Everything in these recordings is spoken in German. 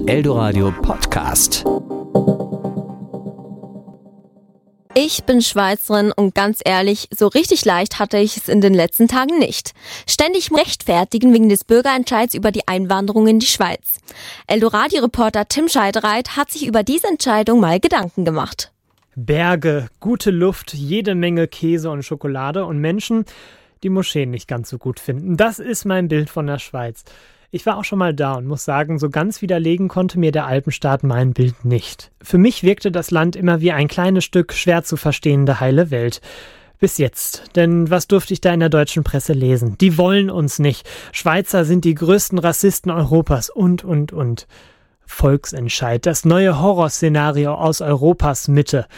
Eldoradio Podcast. Ich bin Schweizerin und ganz ehrlich, so richtig leicht hatte ich es in den letzten Tagen nicht. Ständig rechtfertigen wegen des Bürgerentscheids über die Einwanderung in die Schweiz. Eldoradio-Reporter Tim Scheidereit hat sich über diese Entscheidung mal Gedanken gemacht. Berge, gute Luft, jede Menge Käse und Schokolade und Menschen, die Moscheen nicht ganz so gut finden. Das ist mein Bild von der Schweiz. Ich war auch schon mal da und muss sagen, so ganz widerlegen konnte mir der Alpenstaat mein Bild nicht. Für mich wirkte das Land immer wie ein kleines Stück schwer zu verstehende heile Welt. Bis jetzt. Denn was durfte ich da in der deutschen Presse lesen? Die wollen uns nicht. Schweizer sind die größten Rassisten Europas und. Volksentscheid, das neue Horrorszenario aus Europas Mitte.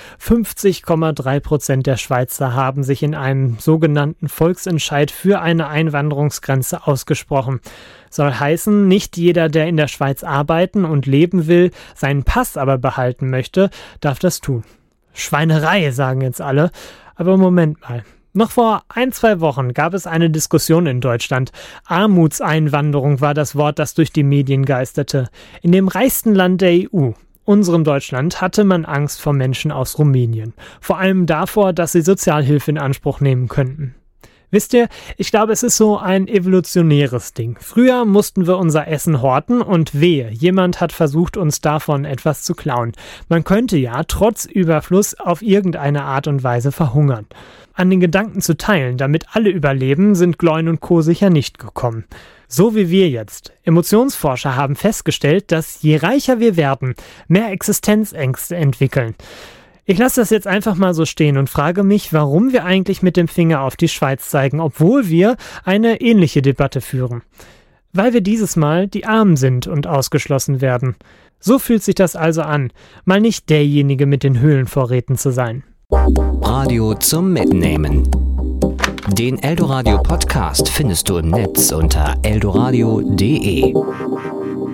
50,3% der Schweizer haben sich in einem sogenannten Volksentscheid für eine Einwanderungsgrenze ausgesprochen. Soll heißen, nicht jeder, der in der Schweiz arbeiten und leben will, seinen Pass aber behalten möchte, darf das tun. Schweinerei, sagen jetzt alle. Aber Moment mal. Noch vor 1-2 Wochen gab es eine Diskussion in Deutschland. Armutseinwanderung war das Wort, das durch die Medien geisterte. In dem reichsten Land der EU, unserem Deutschland, hatte man Angst vor Menschen aus Rumänien. Vor allem davor, dass sie Sozialhilfe in Anspruch nehmen könnten. Wisst ihr, ich glaube, es ist so ein evolutionäres Ding. Früher mussten wir unser Essen horten und wehe, jemand hat versucht, uns davon etwas zu klauen. Man könnte ja trotz Überfluss auf irgendeine Art und Weise verhungern. An den Gedanken zu teilen, damit alle überleben, sind Gloin und Co. sicher nicht gekommen. So wie wir jetzt. Emotionsforscher haben festgestellt, dass je reicher wir werden, mehr Existenzängste entwickeln. Ich lasse das jetzt einfach mal so stehen und frage mich, warum wir eigentlich mit dem Finger auf die Schweiz zeigen, obwohl wir eine ähnliche Debatte führen. Weil wir dieses Mal die Armen sind und ausgeschlossen werden. So fühlt sich das also an, mal nicht derjenige mit den Höhlenvorräten zu sein. Radio zum Mitnehmen. Den Eldoradio Podcast findest du im Netz unter eldoradio.de.